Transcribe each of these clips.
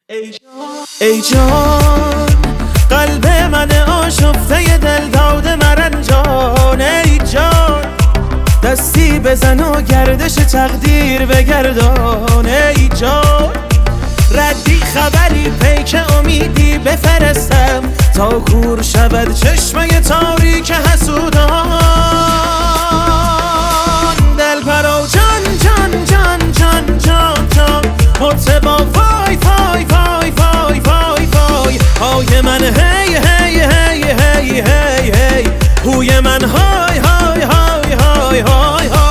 ای جان قلب من آشفته دل داده مرنجان، ای جان دستی بزن و گردش تقدیر بگردان، ای جان ردی خبری پیک امیدی بفرستم تا کور شود چشمه تاریک حسودان. دلبرا جان جان جان جان جان جان مرتبا وای وای وای وای وای وای های من هی هی هی هی هی هی هوی من های های های های های های.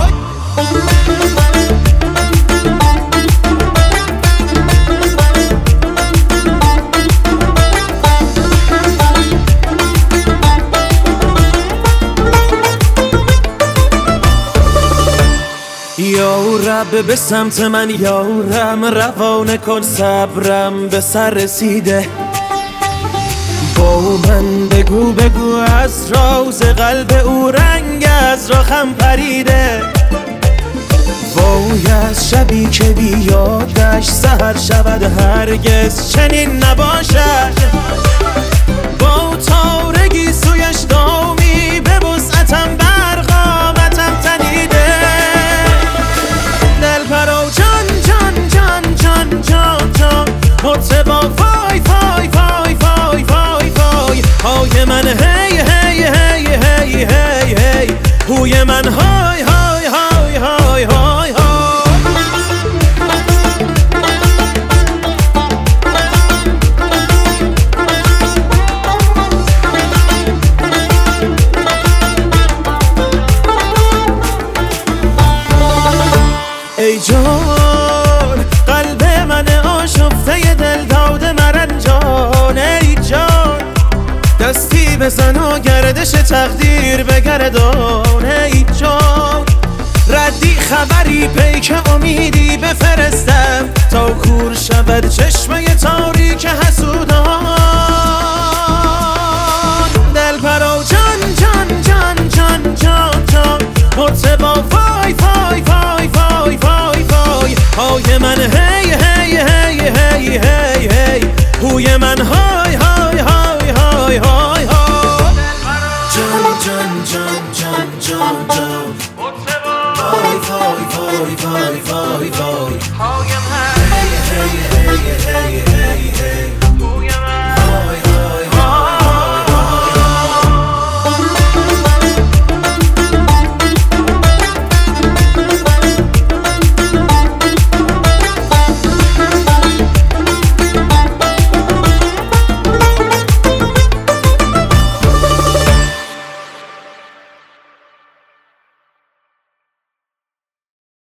یا رب به سمت من یارم، روانه کن صبرم به سر رسیده. با من بگو بگو از راز قلب او رنگ از راخم پریده. وای از شبی که بیادش سحر شود هرگز چنین نباشد. با تارگی سویش دامی به وسعتم برقامتم تنیده. دلبرا جان جان جان جان جان جان مرتبا وای وای وای وای وای وای های من هی هی هی هی هی هی هوی من های های های های های های. ای جان قلب من آشفته دل داده مرنجان، ای جان دستی بزن و گردش تقدیر بگردان، ای جان ردی خبری پیک امیدی بفرستم تا کور شود چشمه